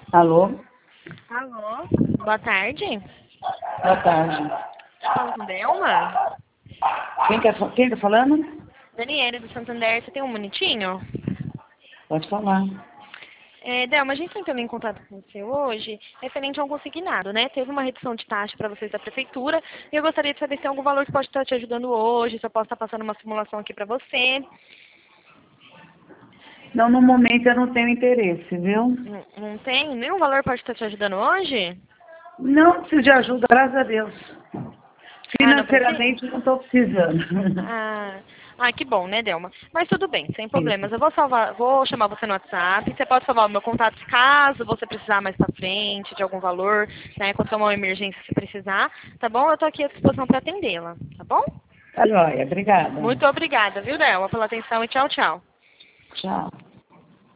Alô? Alô, boa tarde. Boa tarde. Fala com Delma? Quem tá falando? Daniele do Santander, você tem um minutinho? Pode falar. Delma, a gente está entrando em contato com você hoje referente a um consignado, né? Teve uma redução de taxa para vocês da prefeitura e eu gostaria de saber se tem algum valor que pode estar te ajudando hoje, se eu posso estar passando uma simulação aqui para você. Não, no momento eu não tenho interesse, viu? Não tem? Nenhum valor pode estar te ajudando hoje? Não preciso de ajuda, graças a Deus. Ah, não precisa? Financeiramente não estou precisando. Que bom, né, Delma? Mas tudo bem, sem problemas. Eu vou chamar você no WhatsApp. Você pode salvar o meu contato caso você precisar mais pra frente de algum valor, né? Quando for uma emergência se precisar, tá bom? Eu tô aqui à disposição para atendê-la, tá bom? Tá joia, obrigada. Muito obrigada, viu, Delma, pela atenção e tchau, tchau. Tchau.